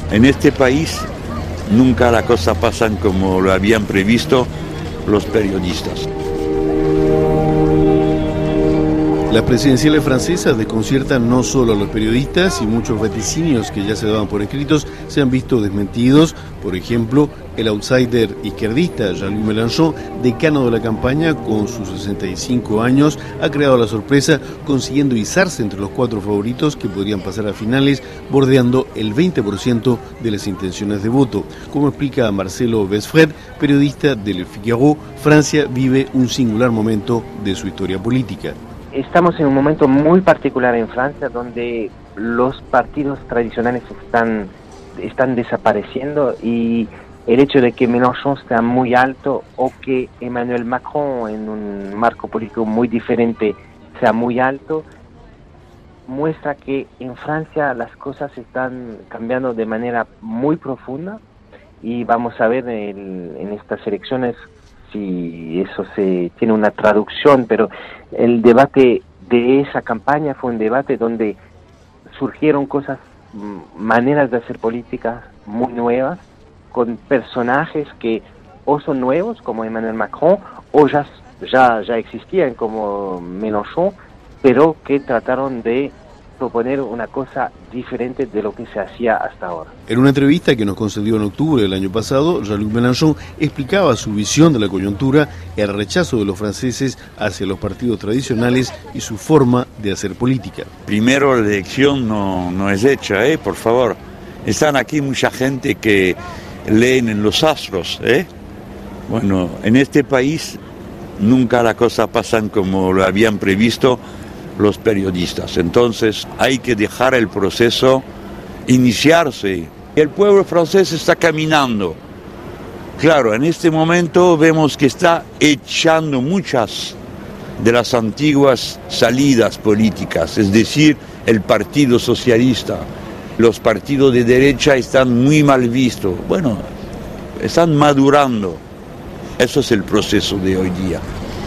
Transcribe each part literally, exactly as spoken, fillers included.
en este país nunca las cosas pasan como lo habían previsto los periodistas. Las presidenciales francesas desconciertan no solo a los periodistas y muchos vaticinios que ya se daban por escritos se han visto desmentidos. Por ejemplo, el outsider izquierdista Jean-Luc Mélenchon, decano de la campaña con sus sesenta y cinco años, ha creado la sorpresa consiguiendo izarse entre los cuatro favoritos que podrían pasar a finales, bordeando el veinte por ciento de las intenciones de voto. Como explica Marcelo Besfred, periodista de Le Figaro, Francia vive un singular momento de su historia política. Estamos en un momento muy particular en Francia donde los partidos tradicionales están, están desapareciendo y el hecho de que Mélenchon está muy alto o que Emmanuel Macron en un marco político muy diferente sea muy alto muestra que en Francia las cosas están cambiando de manera muy profunda y vamos a ver el, en estas elecciones si eso se tiene una traducción, pero el debate de esa campaña fue un debate donde surgieron cosas, maneras de hacer política muy nuevas, con personajes que o son nuevos como Emmanuel Macron o ya, ya, ya existían como Mélenchon, pero que trataron de proponer una cosa diferente de lo que se hacía hasta ahora. En una entrevista que nos concedió en octubre del año pasado, Jean-Luc Mélenchon explicaba su visión de la coyuntura, el rechazo de los franceses hacia los partidos tradicionales y su forma de hacer política. Primero, la elección no, no es hecha, ¿eh? Por favor. Están aquí mucha gente que leen en los astros, ¿eh? Bueno, en este país nunca las cosas pasan como lo habían previsto los periodistas. Entonces hay que dejar el proceso iniciarse. El pueblo francés está caminando. Claro, en este momento vemos que está echando muchas de las antiguas salidas políticas, es decir, el Partido Socialista. Los partidos de derecha están muy mal vistos. Bueno, están madurando. Eso es el proceso de hoy día.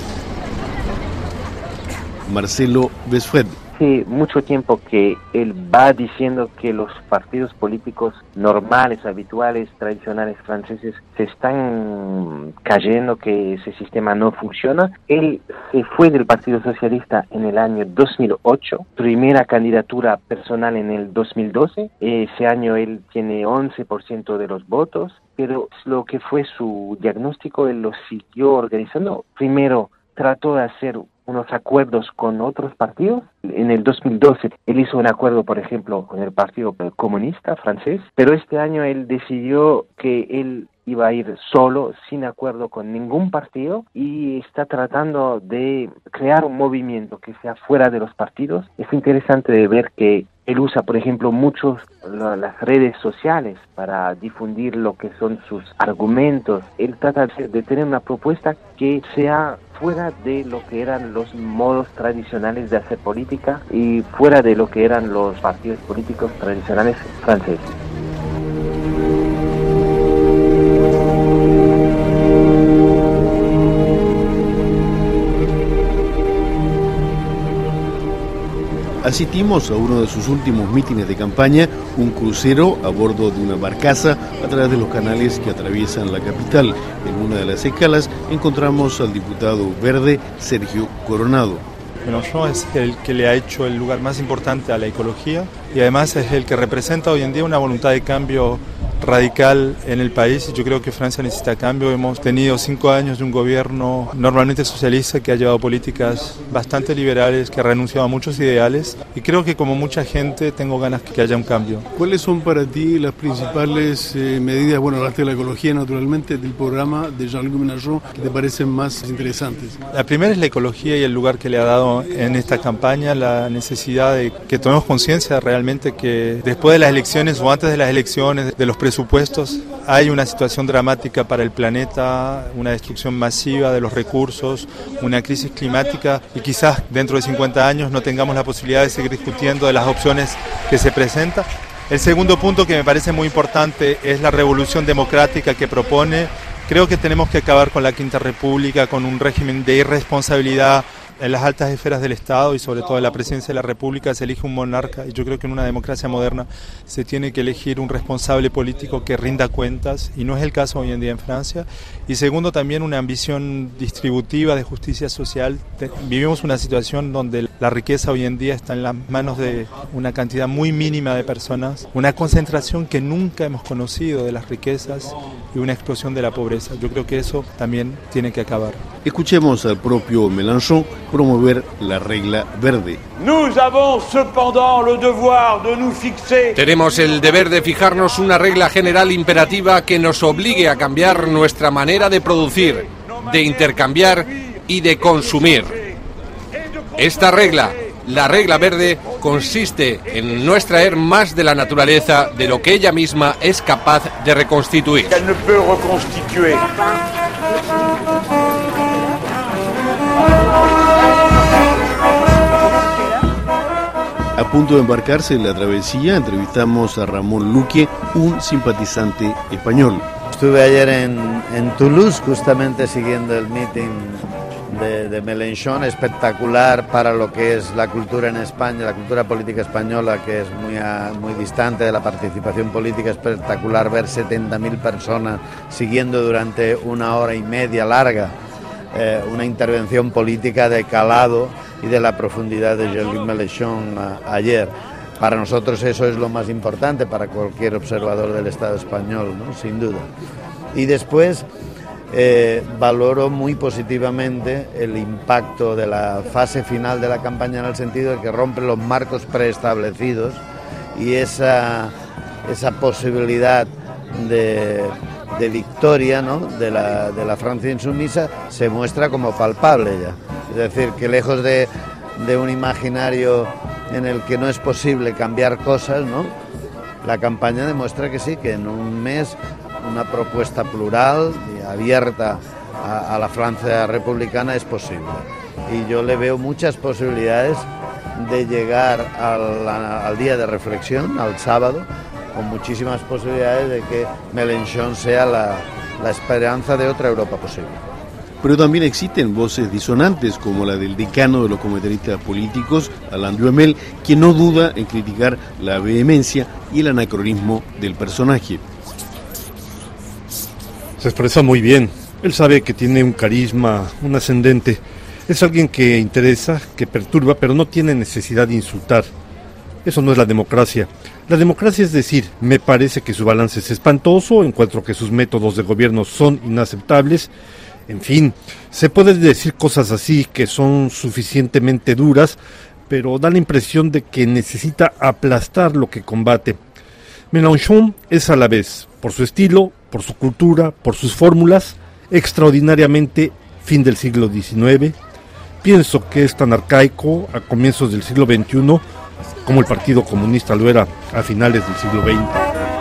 Marcelo Besfred. Hace mucho tiempo que él va diciendo que los partidos políticos normales, habituales, tradicionales franceses se están cayendo, que ese sistema no funciona. Él se fue del Partido Socialista en el año dos mil ocho, primera candidatura personal en el dos mil doce. Ese año él tiene once por ciento de los votos, pero lo que fue su diagnóstico él lo siguió organizando. Primero trató de hacer unos acuerdos con otros partidos. En el dos mil doce él hizo un acuerdo, por ejemplo, con el Partido Comunista francés, pero este año él decidió que él iba a ir solo, sin acuerdo con ningún partido, y está tratando de crear un movimiento que sea fuera de los partidos. Es interesante de ver que él usa, por ejemplo, muchos las redes sociales para difundir lo que son sus argumentos. Él trata de tener una propuesta que sea fuera de lo que eran los modos tradicionales de hacer política y fuera de lo que eran los partidos políticos tradicionales franceses. Asistimos a uno de sus últimos mítines de campaña, un crucero a bordo de una barcaza a través de los canales que atraviesan la capital. En una de las escalas encontramos al diputado verde Sergio Coronado. Mélenchon es el que le ha hecho el lugar más importante a la ecología y además es el que representa hoy en día una voluntad de cambio radical en el país. Yo creo que Francia necesita cambio. Hemos tenido cinco años de un gobierno normalmente socialista que ha llevado políticas bastante liberales, que ha renunciado a muchos ideales y creo que como mucha gente tengo ganas que haya un cambio. ¿Cuáles son para ti las principales eh, medidas, bueno, aparte de la ecología naturalmente, del programa de Jean-Luc Mélenchon que te parecen más interesantes? La primera es la ecología y el lugar que le ha dado en esta campaña, la necesidad de que tomemos conciencia realmente que después de las elecciones o antes de las elecciones, de los presupuestos, hay una situación dramática para el planeta, una destrucción masiva de los recursos, una crisis climática y quizás dentro de cincuenta años no tengamos la posibilidad de seguir discutiendo de las opciones que se presentan. El segundo punto que me parece muy importante es la revolución democrática que propone. Creo que tenemos que acabar con la Quinta República, con un régimen de irresponsabilidad, En las altas esferas del Estado y sobre todo en la presidencia de la República se elige un monarca, y yo creo que en una democracia moderna se tiene que elegir un responsable político que rinda cuentas, y no es el caso hoy en día en Francia. Y segundo, también una ambición distributiva de justicia social. Vivimos una situación donde la riqueza hoy en día está en las manos de una cantidad muy mínima de personas, una concentración que nunca hemos conocido de las riquezas y una explosión de la pobreza. Yo creo que eso también tiene que acabar. Escuchemos al propio Mélenchon promover la regla verde. Tenemos el deber de fijarnos una regla general imperativa que nos obligue a cambiar nuestra manera de producir, de intercambiar y de consumir. Esta regla, la regla verde, consiste en no extraer más de la naturaleza de lo que ella misma es capaz de reconstituir. A punto de embarcarse en la travesía, entrevistamos a Ramón Luque, un simpatizante español. Estuve ayer en, en Toulouse, justamente siguiendo el meeting de, de Mélenchon, espectacular para lo que es la cultura en España, la cultura política española, que es muy, a, muy distante de la participación política. Espectacular ver setenta mil personas siguiendo durante una hora y media larga eh, una intervención política de calado y de la profundidad de Jean-Luc Mélenchon a, ayer. Para nosotros eso es lo más importante, para cualquier observador del Estado español, ¿no? Sin duda. Y después eh, valoro muy positivamente el impacto de la fase final de la campaña, en el sentido de que rompe los marcos preestablecidos, y esa, esa posibilidad de, de victoria, ¿no?, de la, de la Francia insumisa se muestra como palpable ya. Es decir, que lejos de, de un imaginario en el que no es posible cambiar cosas, ¿no?, la campaña demuestra que sí, que en un mes una propuesta plural y abierta a, a la Francia republicana es posible. Y yo le veo muchas posibilidades de llegar al, al día de reflexión, al sábado, con muchísimas posibilidades de que Mélenchon sea la, la esperanza de otra Europa posible. Pero también existen voces disonantes, como la del decano de los comentaristas políticos, Alain Duhamel, quien no duda en criticar la vehemencia y el anacronismo del personaje. Se expresa muy bien. Él sabe que tiene un carisma, un ascendente. Es alguien que interesa, que perturba, pero no tiene necesidad de insultar. Eso no es la democracia. La democracia es decir, me parece que su balance es espantoso, encuentro que sus métodos de gobierno son inaceptables. En fin, se puede decir cosas así que son suficientemente duras, pero da la impresión de que necesita aplastar lo que combate. Mélenchon es a la vez, por su estilo, por su cultura, por sus fórmulas, extraordinariamente fin del siglo diecinueve. Pienso que es tan arcaico a comienzos del siglo veintiuno como el Partido Comunista lo era a finales del siglo veinte.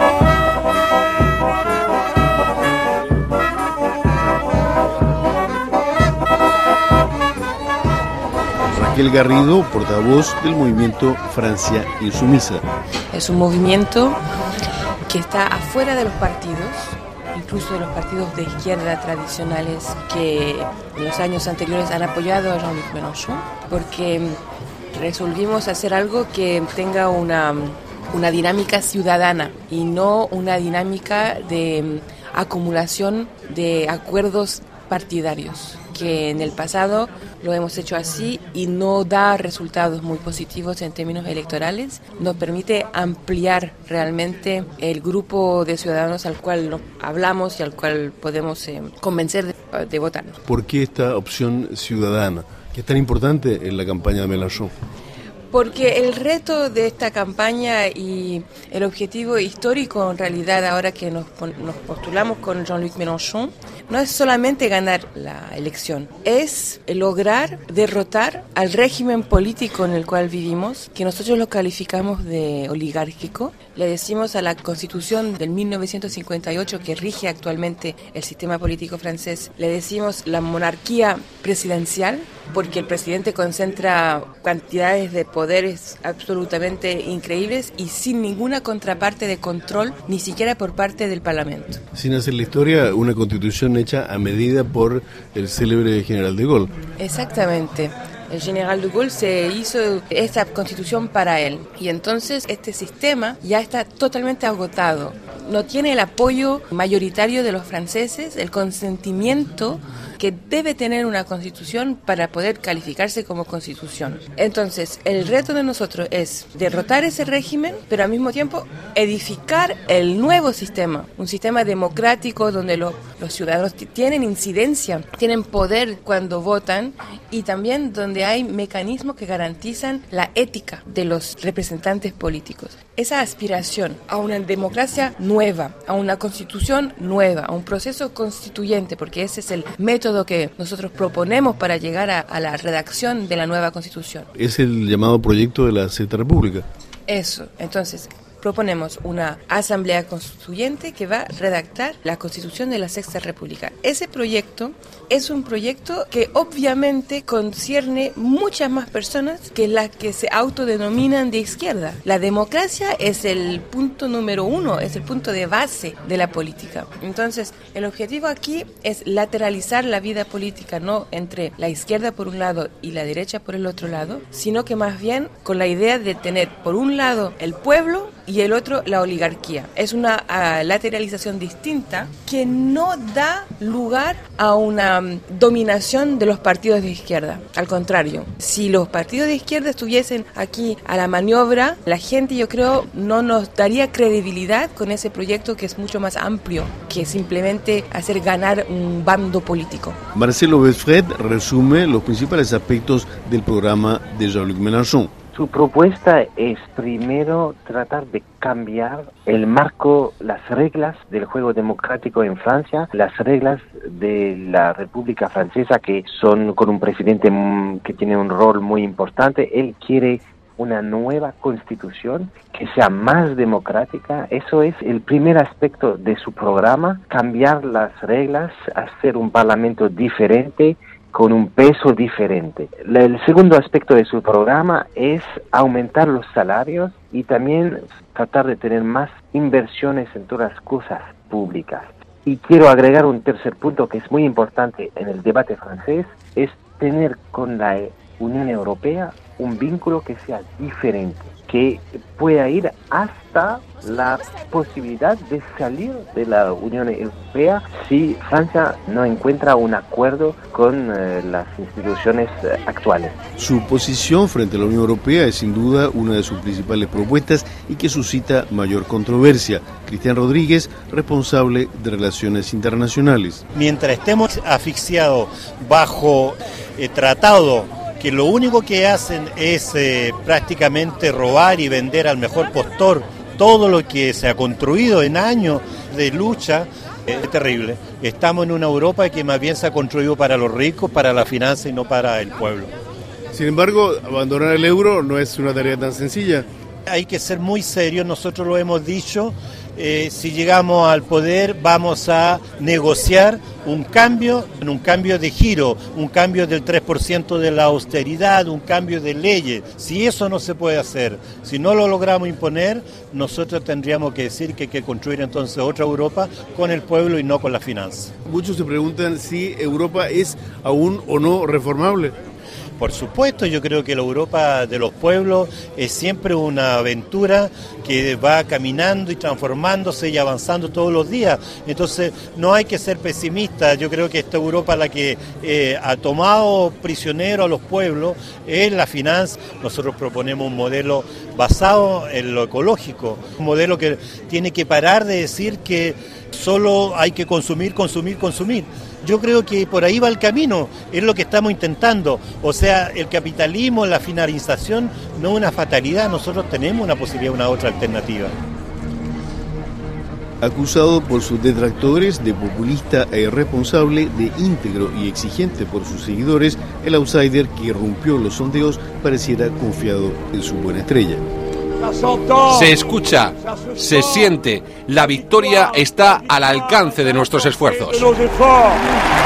Raquel Garrido, portavoz del movimiento Francia Insumisa. Es un movimiento que está afuera de los partidos, incluso de los partidos de izquierda tradicionales que en los años anteriores han apoyado a Jean-Luc Mélenchon, porque resolvimos hacer algo que tenga una, una dinámica ciudadana y no una dinámica de acumulación de acuerdos partidarios, que en el pasado lo hemos hecho así y no da resultados muy positivos en términos electorales. Nos permite ampliar realmente el grupo de ciudadanos al cual nos hablamos y al cual podemos eh, convencer de, de votar. ¿Por qué esta opción ciudadana, que es tan importante en la campaña de Mélenchon? Porque el reto de esta campaña y el objetivo histórico, en realidad, ahora que nos, nos postulamos con Jean-Luc Mélenchon, no es solamente ganar la elección, es lograr derrotar al régimen político en el cual vivimos, que nosotros lo calificamos de oligárquico. Le decimos a la Constitución del mil novecientos cincuenta y ocho, que rige actualmente el sistema político francés, le decimos la monarquía presidencial, porque el presidente concentra cantidades de poderes absolutamente increíbles y sin ninguna contraparte de control, ni siquiera por parte del Parlamento. Sin hacer la historia, una constitución hecha a medida por el célebre general de Gaulle. Exactamente. El general de Gaulle se hizo esta constitución para él y entonces este sistema ya está totalmente agotado. No tiene el apoyo mayoritario de los franceses, el consentimiento que debe tener una constitución para poder calificarse como constitución. Entonces, el reto de nosotros es derrotar ese régimen, pero al mismo tiempo edificar el nuevo sistema, un sistema democrático donde lo, los ciudadanos t- tienen incidencia, tienen poder cuando votan y también donde hay mecanismos que garantizan la ética de los representantes políticos. Esa aspiración a una democracia nueva, a una constitución nueva, a un proceso constituyente, porque ese es el método que nosotros proponemos para llegar a, a la redacción de la nueva constitución. Es el llamado proyecto de la Sexta República. Eso, entonces proponemos una asamblea constituyente que va a redactar la Constitución de la Sexta República. Ese proyecto es un proyecto que obviamente concierne muchas más personas que las que se autodenominan de izquierda. La democracia es el punto número uno, es el punto de base de la política. Entonces, el objetivo aquí es lateralizar la vida política, no entre la izquierda por un lado y la derecha por el otro lado, sino que más bien con la idea de tener por un lado el pueblo y el otro la oligarquía. Es una uh, lateralización distinta que no da lugar a una um, dominación de los partidos de izquierda. Al contrario, si los partidos de izquierda estuviesen aquí a la maniobra, la gente, yo creo, no nos daría credibilidad con ese proyecto que es mucho más amplio que simplemente hacer ganar un bando político. Marcelo Besfred resume los principales aspectos del programa de Jean-Luc Mélenchon. Su propuesta es primero tratar de cambiar el marco, las reglas del juego democrático en Francia, las reglas de la República Francesa que son con un presidente que tiene un rol muy importante. Él quiere una nueva constitución que sea más democrática. Eso es el primer aspecto de su programa, cambiar las reglas, hacer un parlamento diferente, con un peso diferente. El segundo aspecto de su programa es aumentar los salarios y también tratar de tener más inversiones en todas las cosas públicas. Y quiero agregar un tercer punto que es muy importante en el debate francés, es tener con la Unión Europea un vínculo que sea diferente, que pueda ir hasta la posibilidad de salir de la Unión Europea si Francia no encuentra un acuerdo con eh, las instituciones eh, actuales. Su posición frente a la Unión Europea es sin duda una de sus principales propuestas y que suscita mayor controversia. Cristian Rodríguez, responsable de Relaciones Internacionales. Mientras estemos asfixiados bajo eh, tratado que lo único que hacen es eh, prácticamente robar y vender al mejor postor todo lo que se ha construido en años de lucha, eh, es terrible. Estamos en una Europa que más bien se ha construido para los ricos, para la finanza y no para el pueblo. Sin embargo, abandonar el euro no es una tarea tan sencilla. Hay que ser muy serios, nosotros lo hemos dicho, eh, si llegamos al poder vamos a negociar un cambio, un cambio de giro, un cambio del tres por ciento de la austeridad, un cambio de leyes. Si eso no se puede hacer, si no lo logramos imponer, nosotros tendríamos que decir que hay que construir entonces otra Europa con el pueblo y no con la finanza. Muchos se preguntan si Europa es aún o no reformable. Por supuesto, yo creo que la Europa de los pueblos es siempre una aventura que va caminando y transformándose y avanzando todos los días. Entonces, no hay que ser pesimista. Yo creo que esta Europa la que eh, ha tomado prisionero a los pueblos es la finanza. Nosotros proponemos un modelo basado en lo ecológico, un modelo que tiene que parar de decir que solo hay que consumir, consumir, consumir. Yo creo que por ahí va el camino, es lo que estamos intentando. O sea, el capitalismo, la finalización, no es una fatalidad, nosotros tenemos una posibilidad, una otra alternativa. Acusado por sus detractores de populista e irresponsable, de íntegro y exigente por sus seguidores, el outsider que rompió los sondeos pareciera confiado en su buena estrella. Se escucha, se siente, la victoria está al alcance de nuestros esfuerzos.